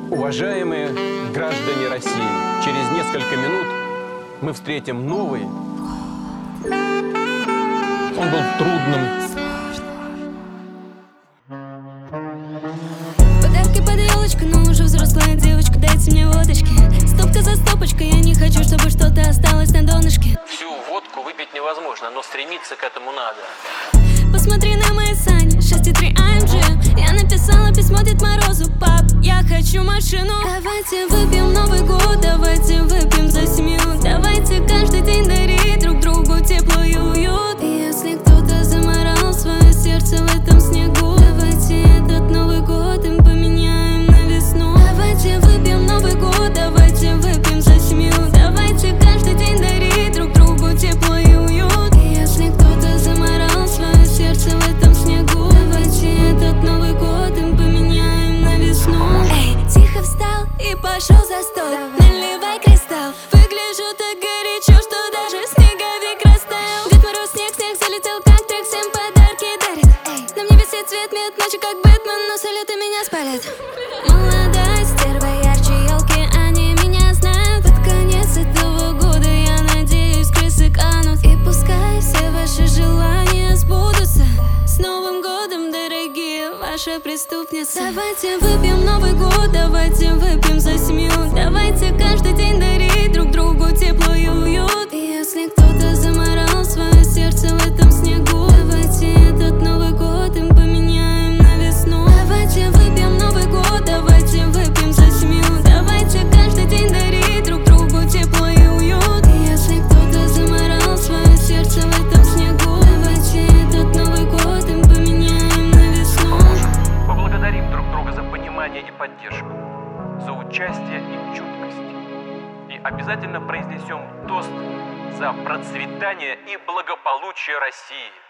Уважаемые граждане России, через несколько минут мы встретим новый. Он был трудным. Подарки под елочку, но уже взрослая девочка, дайте мне водочки. Стопка за стопочкой, я не хочу, чтобы что-то осталось на донышке. Всю водку выпить невозможно, но стремиться к этому надо. Посмотри на мои сани, 6,3 AMG. Я написала письмо Дед Морозу: пап, я хочу машину. Давайте выпьем Новый год, давайте выпьем за семью. Давайте каждый день дарить друг другу тепло и уют. И если кто-то заморал свое сердце в этом снегу, давайте этот Новый год им поменяем на весну. Давайте выпьем Новый год, давайте выпьем за семью. Давайте каждый день дарить друг другу тепло и уют. И если кто-то заморал свое сердце в этом снегу, давайте этот Новый год им поменяем на весну. Эй, тихо встал и пошел за стол. Наливай кристалл. Выгляжу так горячо, что даже снеговик растаял. Дед Мороз, снег, снег залетел как трек, всем подарки дарит. Эй, на мне висит цвет мед ночи, как Бэтмен, но салюты меня спалят. Молодая стерва, ярче елки, они меня знают. Под конец этого года, я надеюсь, крысы канут. И пускай все ваши желания сбудутся. С Новым годом, дорогие, ваша преступница. Давайте выпьем Новый год, давайте выпьем за семью. Давайте каждый день дарить друг другу тепло и уют. И если кто-то заморал свое сердце в этом снегу, давайте этот Новый год им поменяем на весну. Давайте выпьем Новый год, давайте выпьем за семью. Давайте каждый день дарить друг другу тепло и уют. И если кто-то заморал свое сердце в этом снегу, давайте этот Новый год им поменяем на весну. Поблагодарим друг друга за понимание и поддержку, за участие и чуткость. И обязательно произнесем тост за процветание и благополучие России.